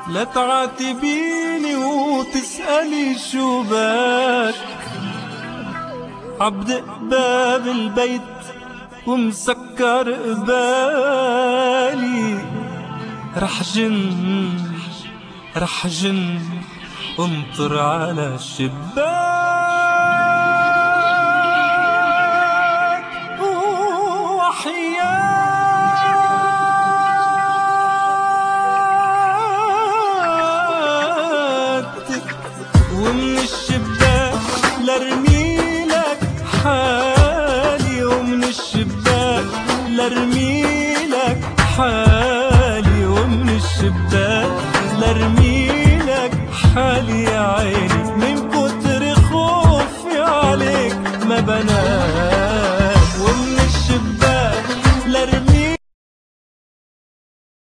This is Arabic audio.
لا تعاتبيني وتسألي شو بك، عبدق باب البيت ومسكر قبالي، رح جن انطر على الشباك وحياتك، ومن الشباك لارميلك حالي، ومن الشباك لارميلك حالي، ومن الشباك لارميلك حالي يا عيني، من كتر خوفي عليك ما بنام.